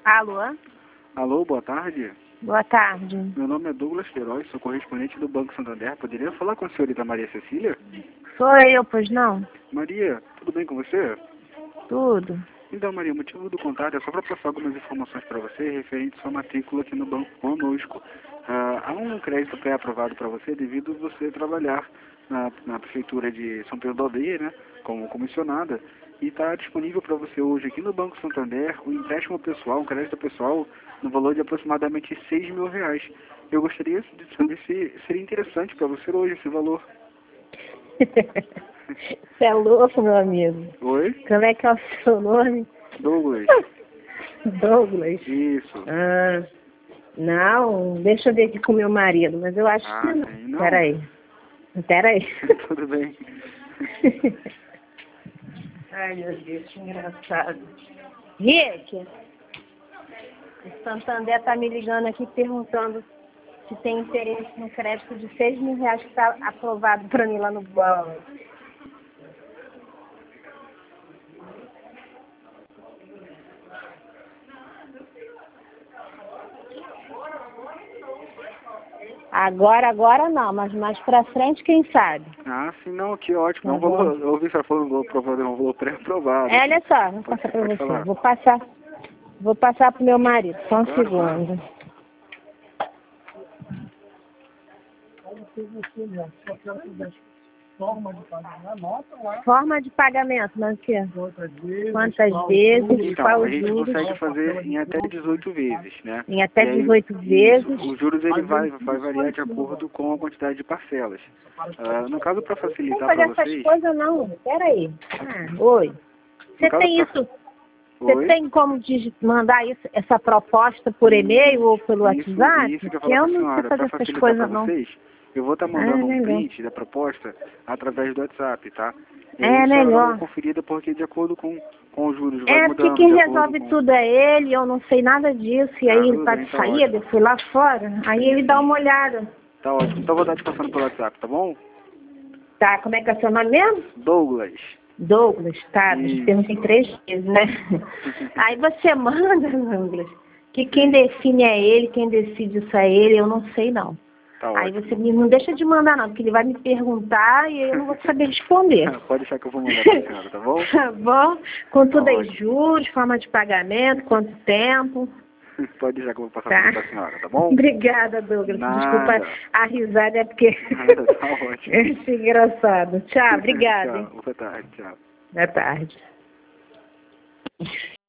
Alô? Alô, boa tarde. Boa tarde. Meu nome é Douglas Queiroz, sou correspondente do Banco Santander. Poderia falar com a senhorita Maria Cecília? Sou eu, pois não? Maria, tudo bem com você? Tudo. Então, Maria, o motivo do contato é só para passar algumas informações para você referente à sua matrícula aqui no banco conosco. Há um crédito pré-aprovado para você devido a você trabalhar na prefeitura de São Pedro da Aldeia, né, como comissionada, e está disponível para você hoje aqui no Banco Santander um empréstimo pessoal, um crédito pessoal, no valor de aproximadamente R$ 6.000. Eu gostaria de saber se seria interessante para você hoje esse valor. Você é louco, meu amigo. Oi? Como é que é o seu nome? Douglas. Douglas. Isso. Não, deixa eu ver aqui com meu marido, mas eu acho que não. Sim, não. Peraí. Tudo bem. Ai, meu Deus, que engraçado. Rick, o Santander tá me ligando aqui perguntando se tem interesse no crédito de R$ 6.000 que está aprovado para mim lá no banco. Agora não, mas mais pra frente, quem sabe? Sim, não, que ótimo. É um valor, eu ouvi você falando um valor pré-aprovado. Olha só, vou passar pra você. Falar. Vou passar pro meu marido, só um segundo. Forma de pagamento, mas o quê? Quantas vezes? Então, Qual a os gente juros? consegue fazer em até 18 vezes, né? Em até E aí, 18 vezes. os juros ele vai variar de acordo com a quantidade de parcelas. No caso, para Não facilitar fazer para essas vocês... coisas não, peraí. Oi. Você tem isso? Você Oi? tem como mandar essa proposta por e-mail ou pelo WhatsApp? Isso que eu Porque falo eu para a não sei senhora. fazer Para essas facilitar para coisas não. vocês, eu vou estar mandando um Melhor. print da proposta através do WhatsApp, tá? E aí É a senhora dá uma melhor. conferida porque de acordo com os juros vai Porque mudando. quem de acordo resolve com... tudo é ele, eu não sei nada disso, e aí ele tudo tá bem, de tá saída, ótimo. eu fui lá fora, aí ele dá uma olhada. Tá ótimo. Então vou estar te passando pelo WhatsApp, tá bom? Tá, como é que é o seu nome mesmo? Douglas. Douglas, tá, eu te Isso. perguntei 3 vezes, né? Aí você manda, Douglas, que quem define é ele, quem decide isso é ele, eu não sei não. Tá Aí ótimo. você não deixa de mandar não, porque ele vai me perguntar e eu não vou saber responder. Pode deixar que eu vou mandar pra senhora, tá bom? Tá bom? Com tudo aí, ótimo. juros, forma de pagamento, quanto tempo. Pode deixar que eu vou passar Tá. tudo pra senhora, tá bom? Obrigada, Douglas. Nada. Desculpa a risada, é porque... Nada, tá ótimo. Eu achei engraçado. Tchau, obrigada. Tchau, boa tarde, tchau. Boa tarde.